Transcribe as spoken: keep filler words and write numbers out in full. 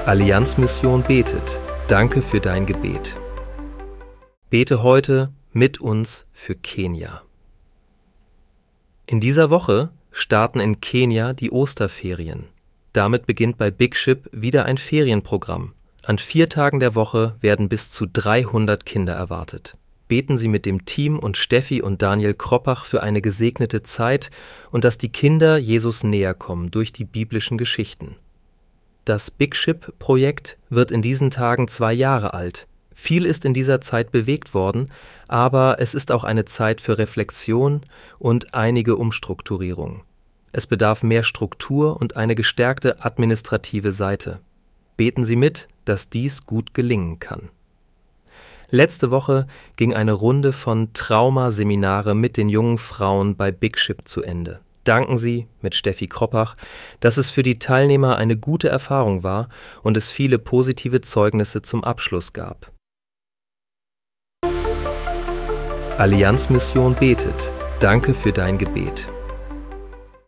Allianz-Mission betet. Danke für dein Gebet. Bete heute mit uns für Kenia. In dieser Woche starten in Kenia die Osterferien. Damit beginnt bei Big Ship wieder ein Ferienprogramm. An vier Tagen der Woche werden bis zu dreihundert Kinder erwartet. Beten Sie mit dem Team und Steffi und Daniel Kroppach für eine gesegnete Zeit und dass die Kinder Jesus näher kommen durch die biblischen Geschichten. Das Big Ship-Projekt wird in diesen Tagen zwei Jahre alt. Viel ist in dieser Zeit bewegt worden, aber es ist auch eine Zeit für Reflexion und einige Umstrukturierung. Es bedarf mehr Struktur und eine gestärkte administrative Seite. Beten Sie mit, dass dies gut gelingen kann. Letzte Woche ging eine Runde von Traumaseminare mit den jungen Frauen bei Big Ship zu Ende. Danken Sie mit Steffi Kroppach, dass es für die Teilnehmer eine gute Erfahrung war und es viele positive Zeugnisse zum Abschluss gab. Allianz-Mission betet. Danke für dein Gebet.